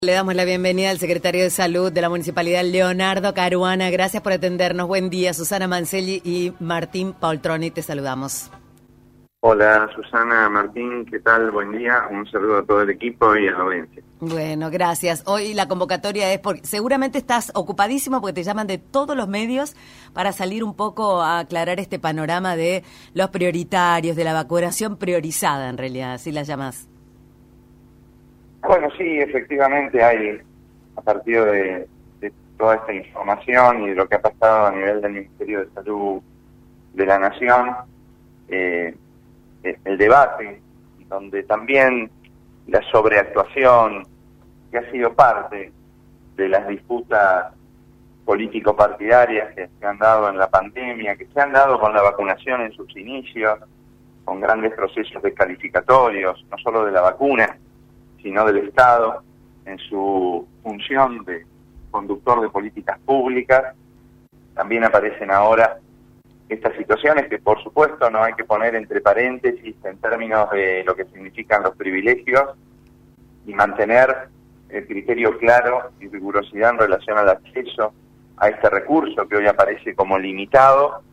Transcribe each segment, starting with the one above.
Le damos la bienvenida al secretario de Salud de la Municipalidad, Leonardo Caruana. Gracias por atendernos. Buen día. Susana Mancelli y Martín Paultroni, te saludamos. Hola, Susana, Martín, ¿qué tal? Buen día. Un saludo a todo el equipo y a la audiencia. Bueno, gracias. Hoy la convocatoria es porque seguramente estás ocupadísimo porque te llaman de todos los medios para salir un poco a aclarar este panorama de los prioritarios, de la vacunación priorizada, en realidad, así la llamas. Bueno, sí, efectivamente hay, a partir de toda esta información y de lo que ha pasado a nivel del Ministerio de Salud de la Nación, el debate, donde también la sobreactuación, que ha sido parte de las disputas político-partidarias que se han dado en la pandemia, que se han dado con la vacunación en sus inicios, con grandes procesos descalificatorios, no solo de la vacuna, sino del Estado, en su función de conductor de políticas públicas. También aparecen ahora estas situaciones que, por supuesto, no hay que poner entre paréntesis en términos de lo que significan los privilegios y mantener el criterio claro y rigurosidad en relación al acceso a este recurso que hoy aparece como limitado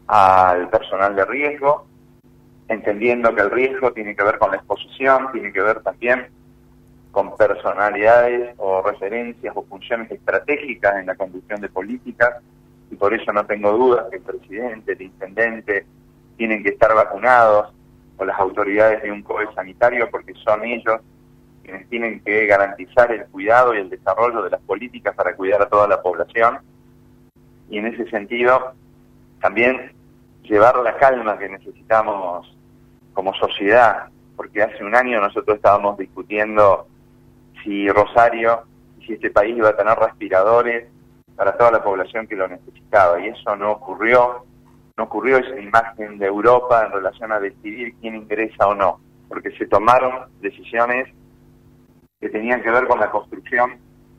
al personal de riesgo, entendiendo que el riesgo tiene que ver con la exposición, tiene que ver también con personalidades o referencias o funciones estratégicas en la conducción de políticas, y por eso no tengo dudas que el presidente, el intendente, tienen que estar vacunados, o las autoridades de un COE sanitario, porque son ellos quienes tienen que garantizar el cuidado y el desarrollo de las políticas para cuidar a toda la población, y en ese sentido también llevar la calma que necesitamos como sociedad, porque hace un año nosotros estábamos discutiendo si Rosario y si este país iba a tener respiradores para toda la población que lo necesitaba, y eso no ocurrió esa imagen de Europa en relación a decidir quién ingresa o no, porque se tomaron decisiones que tenían que ver con la construcción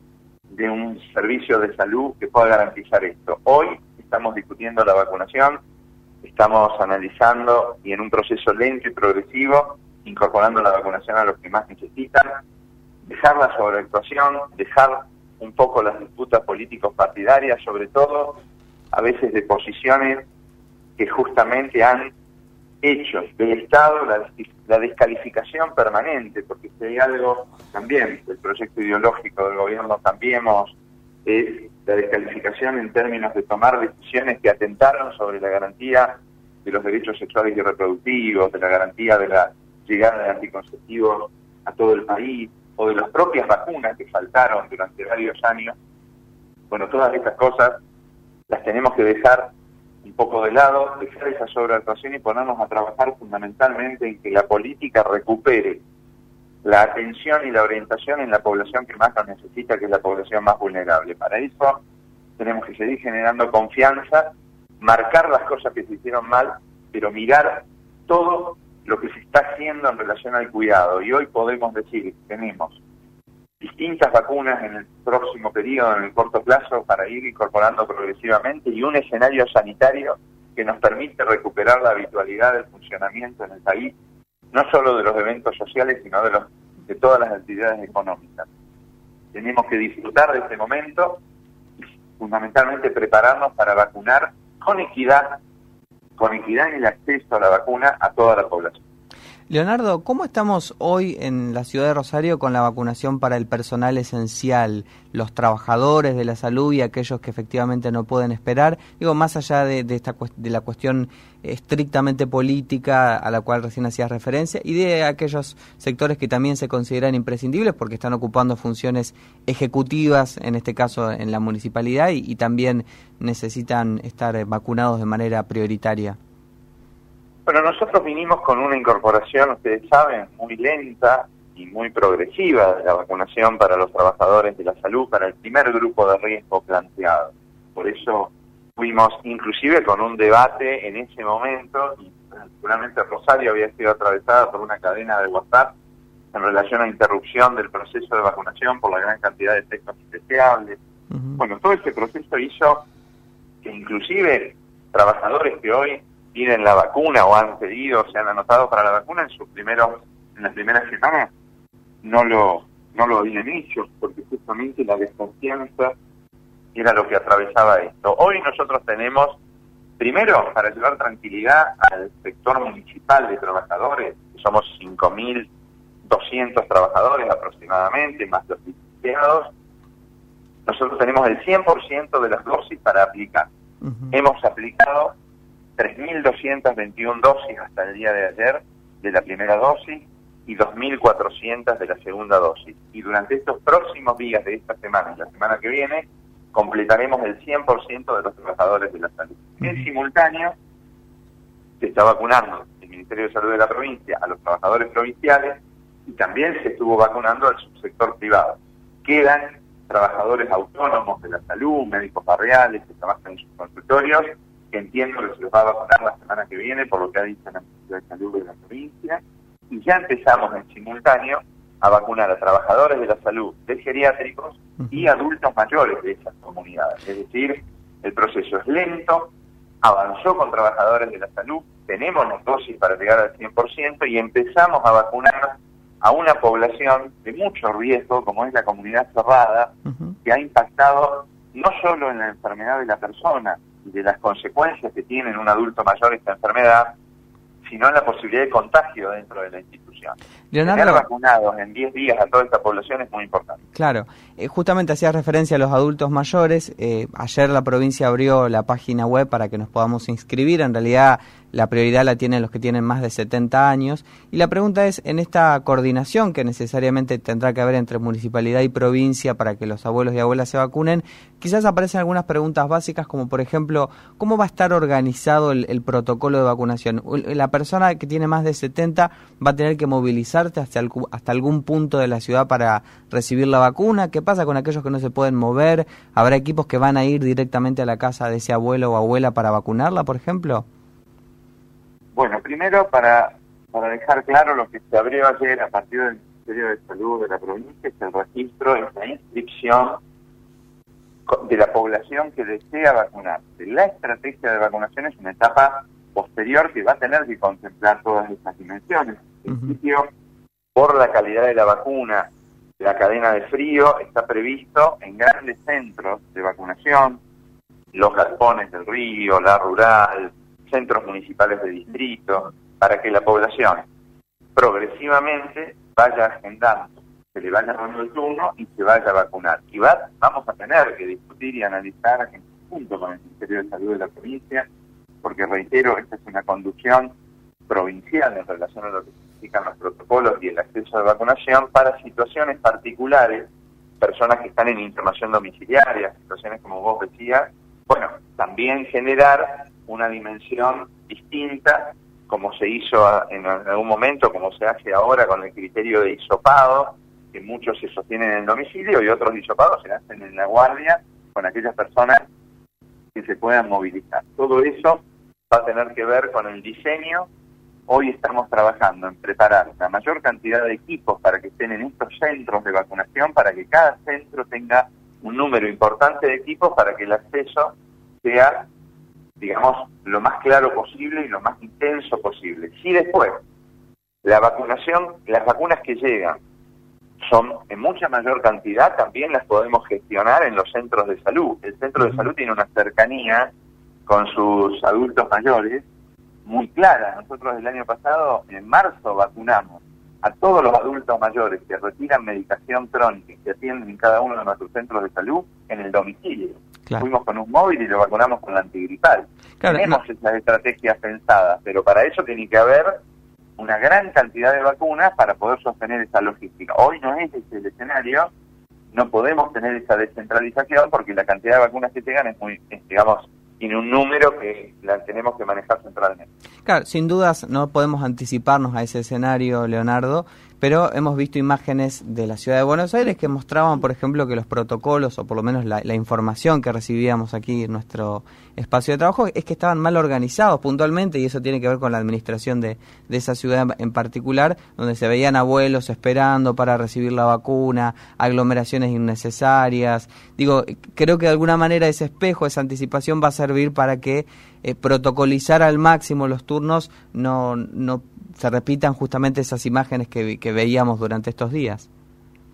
de un servicio de salud que pueda garantizar esto. Hoy estamos discutiendo la vacunación, estamos analizando y en un proceso lento y progresivo, incorporando la vacunación a los que más necesitan, dejar la sobreactuación, dejar un poco las disputas políticos partidarias, sobre todo a veces de posiciones que justamente han hecho del Estado la descalificación permanente, porque si hay algo también del proyecto ideológico del gobierno Cambiemos, es la descalificación en términos de tomar decisiones que atentaron sobre la garantía de los derechos sexuales y reproductivos, de la garantía de la llegada de anticonceptivos a todo el país, o de las propias vacunas que faltaron durante varios años. Bueno, todas estas cosas las tenemos que dejar un poco de lado, dejar esa sobreactuación y ponernos a trabajar fundamentalmente en que la política recupere la atención y la orientación en la población que más lo necesita, que es la población más vulnerable. Para eso tenemos que seguir generando confianza, marcar las cosas que se hicieron mal, pero mirar todo lo que se está haciendo en relación al cuidado. Y hoy podemos decir que tenemos distintas vacunas en el próximo periodo, en el corto plazo, para ir incorporando progresivamente, y un escenario sanitario que nos permite recuperar la habitualidad del funcionamiento en el país, no solo de los eventos sociales, sino de todas las actividades económicas. Tenemos que disfrutar de este momento y fundamentalmente prepararnos para vacunar con equidad en el acceso a la vacuna a toda la población. Leonardo, ¿cómo estamos hoy en la ciudad de Rosario con la vacunación para el personal esencial, los trabajadores de la salud y aquellos que efectivamente no pueden esperar? Digo, más allá de la cuestión estrictamente política a la cual recién hacías referencia, y de aquellos sectores que también se consideran imprescindibles porque están ocupando funciones ejecutivas, en este caso en la municipalidad, y también necesitan estar vacunados de manera prioritaria. Bueno, nosotros vinimos con una incorporación, ustedes saben, muy lenta y muy progresiva de la vacunación para los trabajadores de la salud, para el primer grupo de riesgo planteado. Por eso fuimos inclusive con un debate en ese momento, y seguramente Rosario había sido atravesada por una cadena de WhatsApp en relación a interrupción del proceso de vacunación por la gran cantidad de efectos indeseables. Bueno, todo ese proceso hizo que inclusive trabajadores que hoy tienen la vacuna o han pedido, se han anotado para la vacuna en las primeras semanas, no lo no lo habían hecho, porque justamente la desconfianza era lo que atravesaba esto. Hoy nosotros tenemos, primero, para llevar tranquilidad al sector municipal de trabajadores, que somos 5.200 trabajadores aproximadamente, más los licenciados, nosotros tenemos el 100% de las dosis para aplicar. Hemos aplicado 3.221 dosis hasta el día de ayer de la primera dosis y 2.400 de la segunda dosis. Y durante estos próximos días de esta semana y la semana que viene, completaremos el 100% de los trabajadores de la salud. En simultáneo, se está vacunando el Ministerio de Salud de la provincia a los trabajadores provinciales y también se estuvo vacunando al subsector privado. Quedan trabajadores autónomos de la salud, médicos barriales que trabajan en sus consultorios, que entiendo que se los va a vacunar la semana que viene, por lo que ha dicho la Ministerio de Salud de la provincia, y ya empezamos en simultáneo a vacunar a trabajadores de la salud, de geriátricos y adultos mayores de esas comunidades. Es decir, el proceso es lento, avanzó con trabajadores de la salud, tenemos las dosis para llegar al 100% y empezamos a vacunar a una población de mucho riesgo, como es la comunidad cerrada, que ha impactado no solo en la enfermedad de la persona y de las consecuencias que tiene en un adulto mayor esta enfermedad, sino en la posibilidad de contagio dentro de la institución. Leonardo, tener vacunados en 10 días a toda esta población es muy importante. Claro, justamente hacías referencia a los adultos mayores. Ayer la provincia abrió la página web para que nos podamos inscribir. En realidad la prioridad la tienen los que tienen más de 70 años. Y la pregunta es, en esta coordinación que necesariamente tendrá que haber entre municipalidad y provincia para que los abuelos y abuelas se vacunen, quizás aparecen algunas preguntas básicas como, por ejemplo, ¿cómo va a estar organizado el protocolo de vacunación? La persona que tiene más de 70 va a tener que movilizarse hasta algún punto de la ciudad para recibir la vacuna. ¿Qué pasa con aquellos que no se pueden mover? ¿Habrá equipos que van a ir directamente a la casa de ese abuelo o abuela para vacunarla, por ejemplo? Bueno, primero para dejar claro lo que se abrió ayer a partir del Ministerio de Salud de la provincia, es el registro, es la inscripción de la población que desea vacunarse. La estrategia de vacunación es una etapa posterior que va a tener que contemplar todas estas dimensiones. En principio, por la calidad de la vacuna, la cadena de frío está previsto en grandes centros de vacunación, los galpones del río, la rural, centros municipales de distrito, para que la población progresivamente vaya agendando, se le vaya dando el turno y se vaya a vacunar. Y vamos a tener que discutir y analizar en conjunto con el Ministerio de Salud de la provincia, porque reitero, esta es una conducción provincial en relación a lo que significan los protocolos y el acceso a la vacunación para situaciones particulares, personas que están en internación domiciliaria, situaciones como vos decías, bueno, también generar una dimensión distinta, como se hizo en algún momento, como se hace ahora con el criterio de hisopado, que muchos se sostienen en el domicilio y otros hisopados se hacen en la guardia con aquellas personas que se puedan movilizar. Todo eso va a tener que ver con el diseño. Hoy estamos trabajando en preparar la mayor cantidad de equipos para que estén en estos centros de vacunación, para que cada centro tenga un número importante de equipos para que el acceso sea, digamos, lo más claro posible y lo más intenso posible. Si después la vacunación, las vacunas que llegan son en mucha mayor cantidad, también las podemos gestionar en los centros de salud. El centro de salud tiene una cercanía con sus adultos mayores muy clara. Nosotros el año pasado, en marzo, vacunamos a todos los adultos mayores que retiran medicación crónica y que atienden en cada uno de nuestros centros de salud en el domicilio. Claro. Fuimos con un móvil y lo vacunamos con la antigripal. Claro, tenemos esas estrategias pensadas, pero para eso tiene que haber una gran cantidad de vacunas para poder sostener esa logística. Hoy no es ese el escenario, no podemos tener esa descentralización porque la cantidad de vacunas que llegan es muy, digamos, tiene un número que la tenemos que manejar centralmente. Claro, sin dudas no podemos anticiparnos a ese escenario, Leonardo, pero hemos visto imágenes de la ciudad de Buenos Aires que mostraban, por ejemplo, que los protocolos, o por lo menos la información que recibíamos aquí en nuestro espacio de trabajo, es que estaban mal organizados puntualmente, y eso tiene que ver con la administración de esa ciudad en particular, donde se veían abuelos esperando para recibir la vacuna, aglomeraciones innecesarias. Digo, creo que de alguna manera ese espejo, esa anticipación va a servir para que protocolizar al máximo los turnos, no se repitan justamente esas imágenes que veíamos durante estos días.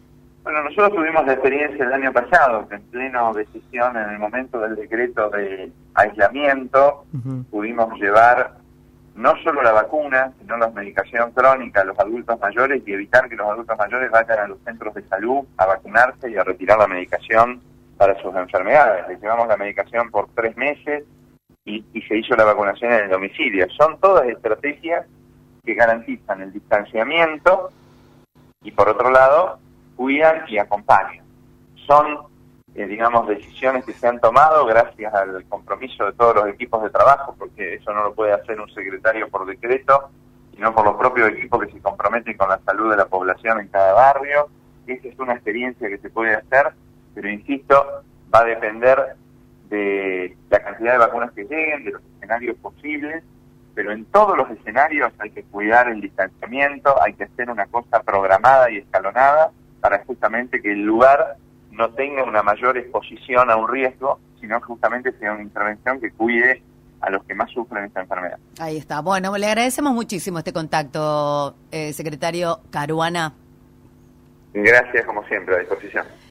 Bueno, nosotros tuvimos la experiencia el año pasado, que en pleno decisión, en el momento del decreto de aislamiento, pudimos llevar no solo la vacuna, sino la medicación crónica a los adultos mayores y evitar que los adultos mayores vayan a los centros de salud a vacunarse y a retirar la medicación para sus enfermedades. Les llevamos la medicación por 3 meses y se hizo la vacunación en el domicilio. Son todas estrategias que garantizan el distanciamiento y, por otro lado, cuidan y acompañan. Son, digamos, decisiones que se han tomado gracias al compromiso de todos los equipos de trabajo, porque eso no lo puede hacer un secretario por decreto, sino por los propios equipos que se comprometen con la salud de la población en cada barrio. Esa es una experiencia que se puede hacer, pero insisto, va a depender de la cantidad de vacunas que lleguen, de los escenarios posibles, pero en todos los escenarios hay que cuidar el distanciamiento, hay que hacer una cosa programada y escalonada para justamente que el lugar no tenga una mayor exposición a un riesgo, sino que justamente sea una intervención que cuide a los que más sufren esta enfermedad. Ahí está. Bueno, le agradecemos muchísimo este contacto, secretario Caruana. Gracias, como siempre, a disposición.